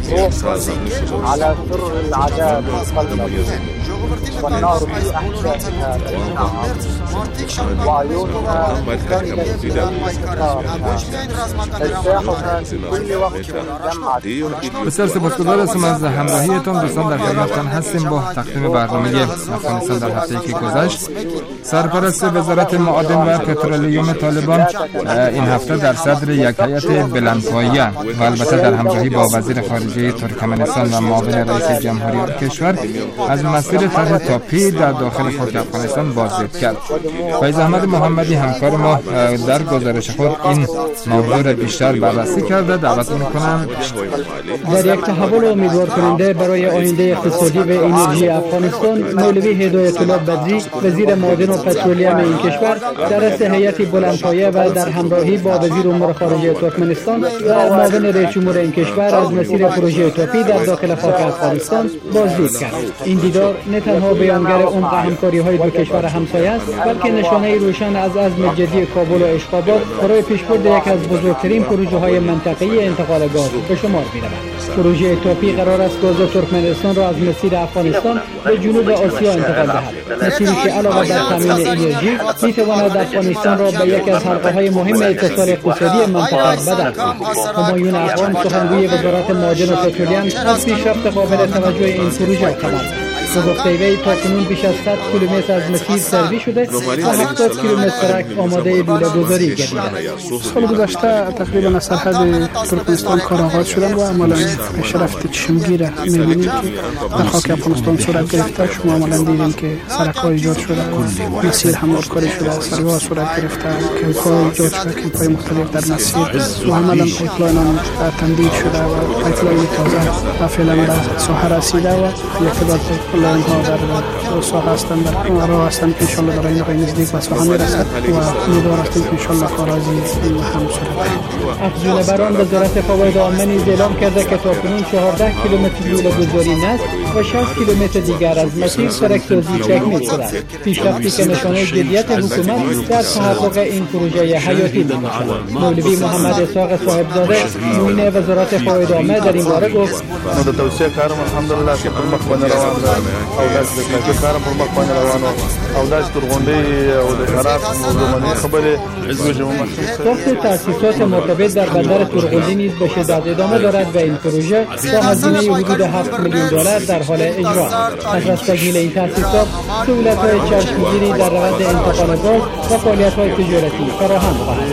والنار في أحشائها تشتعل وعيونها كاملة تجتاحها في كل وقت دمعة. بسیار سپاسگزار هستم از همراهیتان. دوستان در خدمتتان هستیم با تقدیم برنامه افغانستان در هفته‌ای که گذشت. سرپرست وزارت معادن و پترولیوم طالبان این هفته در صدر یک هیئت بلندپایه و البته در همراهی با وزیر خارجه ترکمنستان و معاون رئیس جمهوری کشور از مسیر طرح تاپی در داخل خاک افغانستان بازدید کرد. فیض احمد محمدی همکار ما در گزارش خود این موضوع را بیشتر بررسی کرده. دعوت می‌کنم در یک تحول امیدوار کننده برای آینده اقتصادی و انرژی افغانستان، مولوی هدایت الله بدری وزیر معادن و پترولیوم این کشور در رأس هیئت بلندپایه و در همراهی با وزیر امور خارجه ترکمنستان و معاون رئیس جمهور این کشور از مسیر پروژه تاپی در داخل خاک افغانستان بازدید کرد. این دیدار نه تنها بیانگر عمق همکاری‌های دو کشور همسایه است، بلکه نشانه روشن از عزم جدی کابل و اشقاباد برای پیشبرد یک از بزرگترین پروژه‌های منطقه‌ای انتقال گاز به شمار می‌رود. پروژه تاپی قرار است گاز ترکمنستان را از مسیر افغانستان به جنوب آسیا انتقال دهد. مسیری که علاوه بر تامین انرژی می‌تواند افغانستان را به یک از حلقه‌های مهم اتصال اقتصادی منطقه بدل کند. همایون افغان سخنگوی وزارت معادن و پترولیوم از پیشرفت قابل توجه این پروژه خبر داد. گفته وی تاکنون بیش از صد کیلومتر از مسیر سروی شده و هفتاد کیلومتر سرک آماده لوله گذاری گردیده. سال گذشته تقریبا از سرحد ترکمنستان کار آغاز شدن و عملا پیشرفت چشمگیر می‌بینیم که در خاک افغانستان صورت گرفته. شما عملا دیدین که سرک‌ها ایجاد شده، مسیر هم کاری شده، سروی‌ها صورت گرفته، کمپ‌ها ایجاد شده، کمپ‌های مختلف در مسیر و عملا پایپلاین هم تمدید شده و پایپلاین تازه و فعلا در ساحه رسیده و یک تعداد پایپلاین ها در ساحه هستند، در راه هستند که انشالله در این روی نزدیک به ساحه میرسد و امیدوار هستیم که انشالله کارازی هم صورت افزون بران وزارت فوایدنامه نیز اعلام کرده که تاکنون چهارده کیلومتر لوله گذاری نصب و شصت کیلومتر دیگر از مسیر سرک‌سازی تکمیل شده است. پیشرفتی که نشانه جدیت حکومت در تحقق این پروژه حیاتی می‌باشد. مولوی محمد اسحاق صاحبزاده معین وزارت فوایدنامه در این باره گفت: نو د توسعه کارم الحمدلله چې پر مخ باندې روان دی او داسې د کارګر کارم پر مخ باندې روان او داسې ترغونډۍ او د خراب موضوعي خبرې ساخت تأسیسات مرتبط در بندر ترغوندی نیز به شدت ادامه دارد و این پروژه با هزینه حدود هفت میلیون دلار در حال اجرا. پس از تکمیل این تأسیسات سهولت‌های چشمگیری در روند انتقال گاز و فعالیت‌های تجارتی فراهم خواهد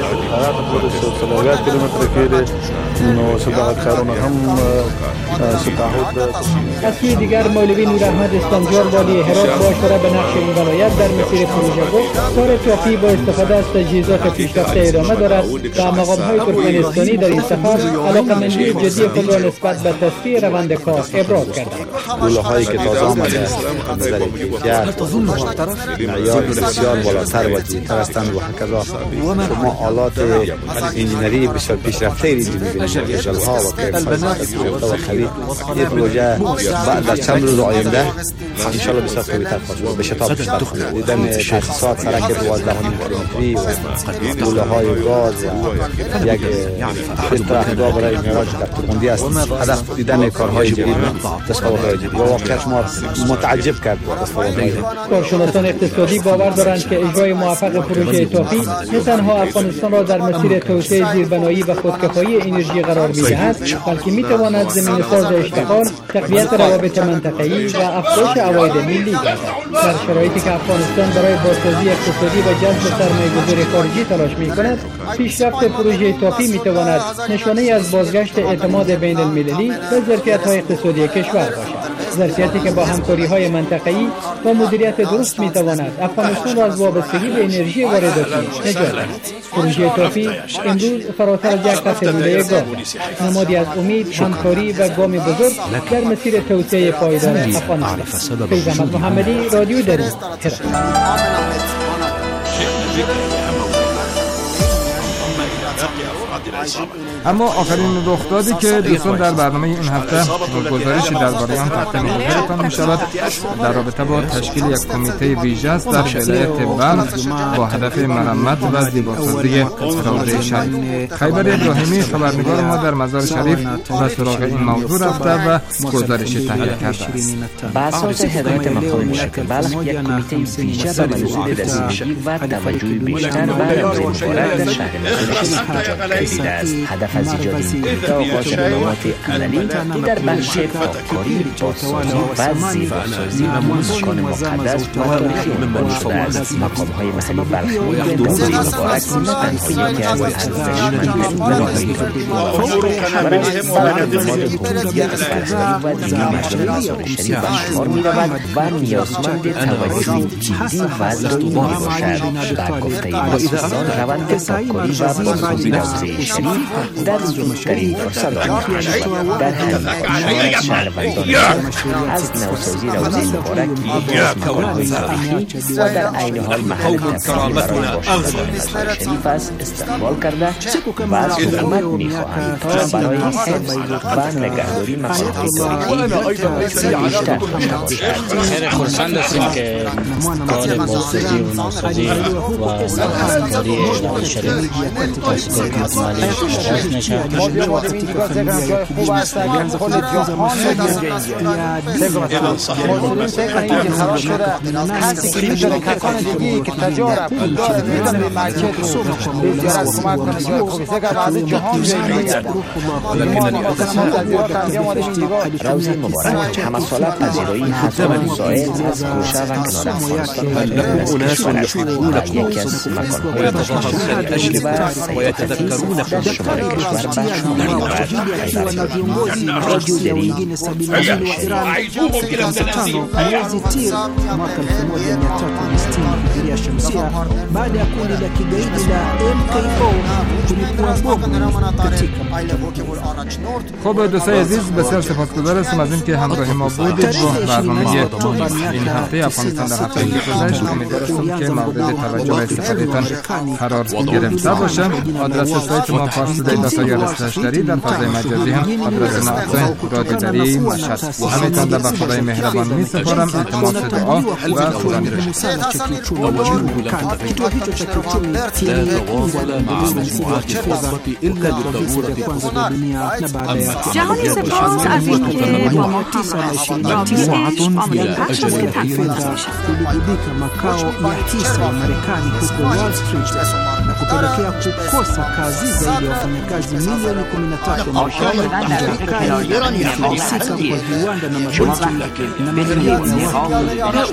شد. از سوی دیگر مولوی نور احمد استنجار والی هرات اشارات با اشاره به نقش این ولایت در مسیر پروژه گفت کار توفی با استفاده از تجهیزات پیشرفته ادامه دارد و مقام‌های ترکمنستانی در این سفر علاقه‌مندی جدی خود را نسبت به تسریع روند کار ابراز کردند. لوله‌هایی که تازه آمده از نظر کیفیت معیار بسیار بالاتر و جدیدتر هستند و هکذا شما آلات انجینری بسیار پیشرفته را می‌بینید، اجال‌ها و پیشرفته و خرید. این پروژه بعد از چند روز آینده ان شاء الله بسیار قوی‌تر خواهد شد، به شتاب بیشتر خواهد شد. دیدن تأسیسات سرک دوازده و نیم کیلومتری و لوله‌های گاز و یک اطلاع برای معراج در ترکمندی است. هدف دیدن کارهای جدید، تصاویرهای جدید و واقعا شما متعجب کرد تصاویرهای. کارشناسان اقتصادی باور دارند که اجرای موفق پروژه توفی نه تنها افغانستان را در مسیر توسعه زیربنایی و خودکفایی انرژی قرار می‌دهد، بلکه می‌تواند زمینه‌ساز اشتغال، تقویت روابط منطقه‌ای و افزایش عواید ملی گردد. در شرایطی که افغانستان برای بازسازی اقتصادی و جذب سرمایه‌گذاری خارجی تلاش می‌کند، پیشرفت پروژه توفی می‌تواند نشانه از بازگشت اعتماد بین المللی به ظرفیت‌های اقتصادی کشور باشد. ظرفیتی که با همکاری‌های منطقه‌ای و مدیریت درست می‌تواند افغانستان را از وابستگی به انرژی وارداتی نجات دهد. پروژه توفی امروز فراتر از یک خط لوله گاز نمادی از امید، همکاری و گام بزرگ در مسیر توسعه پایدار افغانستان. فیض احمد محمدی، رادیو دری، هرات. اما آخرین رخدادی که دوستان در برنامه این هفته گزارشی درباره آن تقدیم حضورتان می شود در رابطه با تشکیل یک کمیته ویژه است در ولایت بلخ با هدف مرمت و زیباسازی روضه شریف. خیبر ابراهیمی خبرنگار ما در مزار شریف و سراغ این موضوع رفته و گزارشی تهیه کرده است. با اساس هدایت مقام مشیر بلخ یک کمیته ویژه به منظور رسیدگی و توجه بیشتر به روضه مبارک در شهر مزار شریف ایجاد است. هدف از ایجاد این کمیته آغاز اقدامات عملی در بخش پاککاری، بازسازی و زیباسازی مکان مقدس و تاریخی عنوان شده است. مقام‌های محلی بلخی روضه مبارک تنها یکی از ارزشمندترین بناهای برای اقدامات هویت فرهنگی و دینی مردم مزار شریف به شمار می‌رود و نیازمند توجه جدی و دائمی میباشد. در گفته مسئولان روند پاککاری و بازسازی روضه شریف در زودترین فرصت آغاز می‌شود. در همین حال شهروندان از نوسازی روضه مبارک یکی از مکان‌های تاریخی و در عین حال محل تفریحی برای باشندگان مزار شریف است استقبال کرده و از حکومت می‌خواهند تا برای حفظ و نگهداری مکان‌های تاریخی توجه بیشتر داشته باشد. خیلی خرسند هستیم که کار بازسازی و نوسازی و همکاری روضه شریف توسط حکومت مالی آغاز نشد. خوب است خود جهان خراب شده کسی که میتونه کسان دیگی که تجارت میتونه به مسجد بزیارت کمک کنه جای خوبی سکر بعض جهان روضه مبارک همه ساله پذیرایی هزاران زائر از گوشه و کنار افغانستان و بیرون از کشور است و یکی از مکان‌های تشریفی و سیاحتی در شمال کشور به شمار می‌آورد. رادیو دری mwezi Tir mwaka elfu moja mia tatu na sitini hijiria shamsia, baada ya kundi la kigaidi la M K O kulipua bomu katika خب دوستای عزیز بسیار سپاسگزار هستم از اینکه همراه ما بودید و برنامه این هفته افغانستان در هفته گذشته امیدوارم که مورد توجه و استفادهتان قرار گرفته باشه. آدرس سایت ما فارسی دیتا اسلش دری در فضای مجازی هم آدرس ما رادیو دری مشهد. همینطور در به خدای مهربان می سپارم التماس دعا و خدا نگهدار. kituo hicho cha kiuchumi kiliunda mwa msingi ila lililoweza kwanza kwa dunia na baada ya جهانی سپاس از اینکه با ما همراه رابطش آمریکا پخش است که تنفیذ میشه. kulibidika makao ya hisa ya Marekani huko Wall Street na kupelekea kukosa kazi zaidi ya wafanyakazi milioni kumi na tatu ambao wanahusika kwa viwanda na mashirika na mamilioni ya watu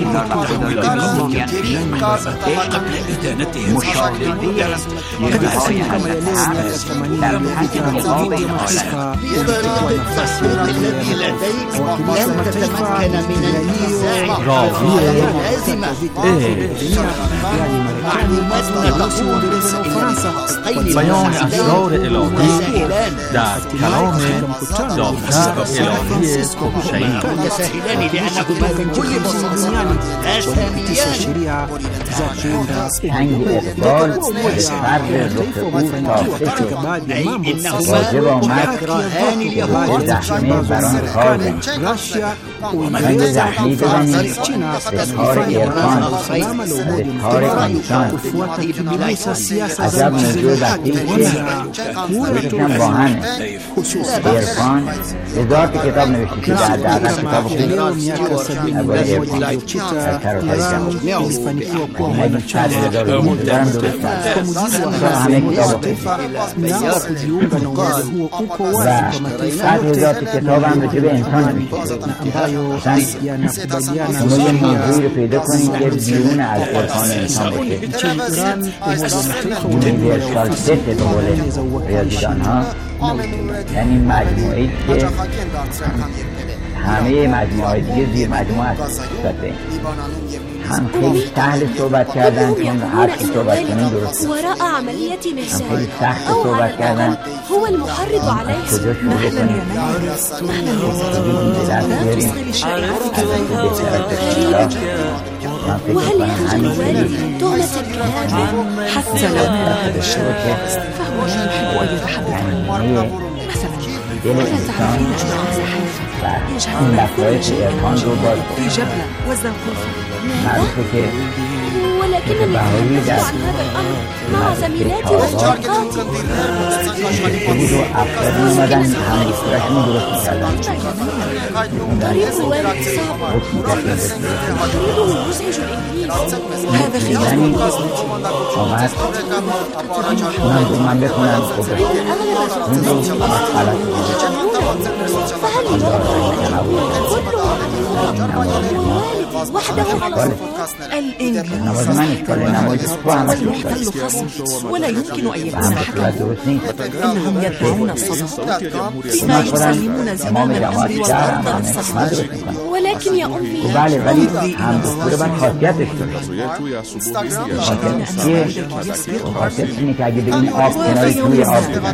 katika siku kama ya leo miaka themanini iliyopita Umoja wa Mataifa ulichukua nafasi ya kuendelea wawakilishi wa mataifa yaani Marekani, Urusi, Uingereza na Ufaransa بیان اسرار الهی در کلام داوطلب الهی کوشایی تنگ اقبال به فرد رخ او تافته شد. واجب آمد به زخمه بران کار زنید. تنگ زخمی بزنید به کار ارفان به کار انسان. عجب موضوع وقتی که بکشم با همه ارفان هزار تا کتاب نوشته شده در دقیقه کتاب خوبی درباره ارفان در سراسر جهان اگه صد هزار رو دارم درست کرد همه کتاب و صد هزار تا کتاب هم راجع به انسان نوشته شده. شما یه موضوعی رو پیدا کنید که بیرون از ارفان انسان باشه. یونیورسال ست به قول ریاضیدان ها، یعنی مجموعه‌ای که همه مجموعه های دیگه زیر مجموعه هست. هم خیلی سهل صحبت کردن چون هر که صحبت کنیم درست هم خیلی سخت صحبت کردن کجا شروع کنیم دست بیاریم وهل يخرج الوالد تهمة الكلام حتى لو كان بالشبكة فهو يحب أن يتحدث عن مثلا دل انسان و این لطایف ارفان رو باز في جبلة والزنقوف معروفه که ولكنني أتحدث عن هذا الأمر مع زميلاتي وصديقاتي خیلی رو افرادی اومدن همه رسمی درست میکردن طريق الوالد صعب طريقه يزعج الإنجليز هذا خلاف آمد اونم دو من بخونم خوبه اون دو مسئله فهل وحده نماز من اشکاله نماز تو همش اشکاله ولا يمكن أن يكون إنهم يدعون الصدق فيما يسلمون زمام الأمر والأرض للصدق ولكن يا أمي بله ولی هم دستور باید خاصیتش داشته خاصیت اینه که اگه به این آب کناری توی آب بگن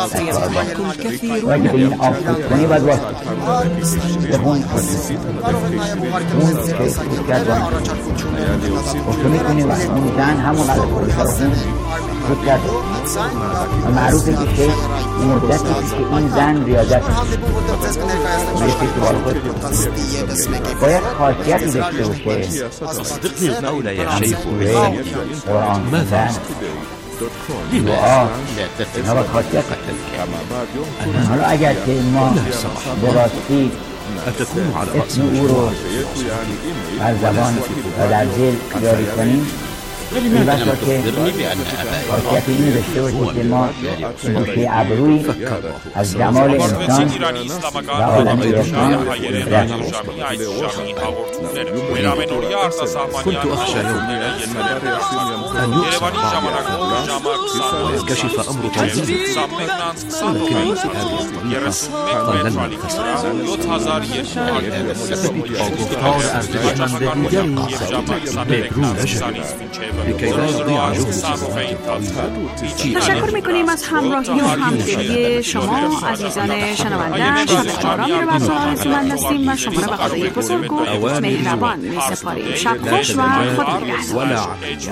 و اگه به این آب خود کنی باید واسه بخون اون که خودکت واسه و تو میکنی و اون زن همون قدر خودکت خودکت و معروفه که شیخ مدتی که این زن ریاضت میشه که بالا خود باید خاصیتی داشته باشه صدقني القول يا شيخ قرآن زن دعا اینا باید خاصیت حالا اگر که ما براستی اسم او رو بر زبان و در دل جاری کنیم این بسا که خاصیت اینو داشته باشه که ما گوشه ابروی از جمال انسان و عالم ارفان كنت أخشى يوما أن يؤسر بعض وينكشف أمر تنزيل ولكن هذه الطريقة قللنا آگفتار ارزشمند دیگری بهرو نشد لكي لا يضيع جهد تشکر میکنیم از همراهی و همدلی شما عزیزان شنونده. شب آرامی رو بر آرزومند هستیم و شما را به خدای بزرگ و مهربان می‌سپاریم. شب خوش و خدا نگهدار.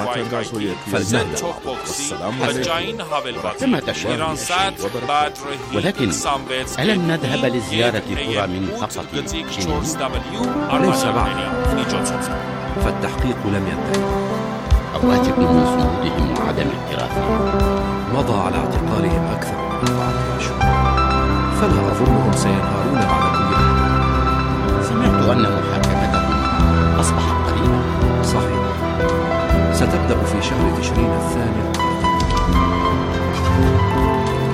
كما تشاء ولكن ألم نذهب لزيارة قرى من فقط ليس بعد فالتحقيق لم ينتهي أواتق من صمودهم وعدم اعترافهم مضى على اعتقالهم أكثر من أربعة أشهر فلا أظنهم سينهارون بعد كل هذا. سمعت أن محاكمتهم أصبحت قريبا. صحيح ستبدأ في شهر تشرين الثاني.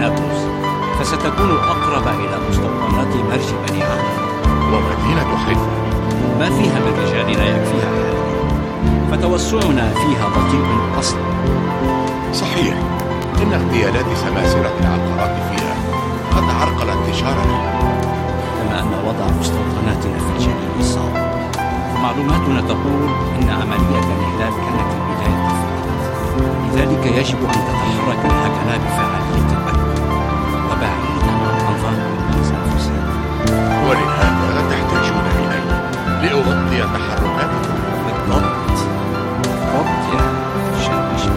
نابلس فستكون أقرب إلى مستوطنات مرج بني عامر. ومدينة حيفا ما فيها من رجال لا يكفيها حاليا، فتوسعنا فيها بطيء أصلا. صحيح، إن اغتيالات سماسرة العقارات فيها قد عرقل انتشارها، كما أن وضع مستوطناتنا في الجنوب صعب. معلوماتنا تقول إن عملية الإحلال كانت البداية فقط، لذلك يجب أن تتحرك الحكمة بفعالية أكبر وبعيدا عن أنظار الناس أنفسهم. ولهذا تحتاجون إلي لأغطي تحركاتكم. بالضبط، بالضبط يا شاويش.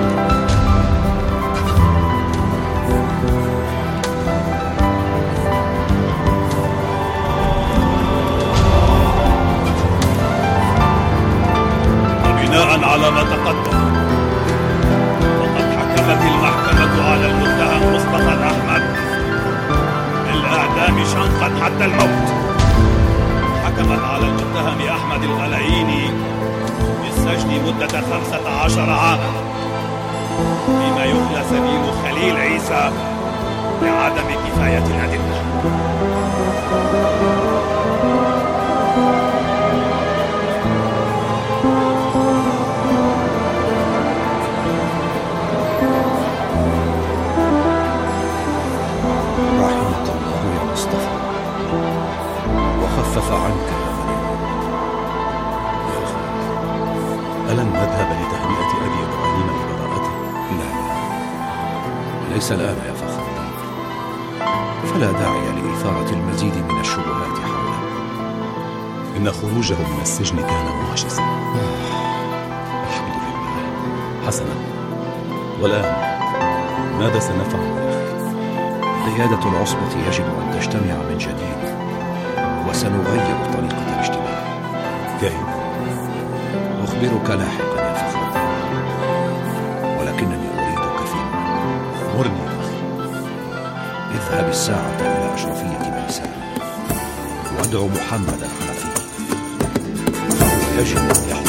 وبناء على ما تقدم، وقد حكمت المحكمة على المتهم مصطفى أحمد بالإعدام شنقا حتى الموت. حكمت على المتهم أحمد الغلاييني بالسجن مدة خمسة عشر عاما، فيما يخلى سبيل خليل عيسى لعدم كفاية الأدلة. رحمك الله يا مصطفى وخفف عنك يا غنيم. يا أخي، ألن نذهب لتهنئة أبي إبراهيم ببراءته؟ لا لا، ليس الآن يا فخر الدين، فلا داعي لإثارة المزيد من الشبهات حوله. إن خروجه من السجن كان معجزا. الحمد لله. حسنا، والآن ماذا سنفعل يا أخي؟ قيادة العصبة يجب أن تجتمع من جديد، وسنغير طريقة الاجتماع. كيف؟ أخبرك لاحقا يا فخر، ولكنني أريدك في مرني يا أخي. اذهب الساعة إلى أشرفية بني سلمة وادعو محمدا الحنفي، فهو يجب أن يحضر.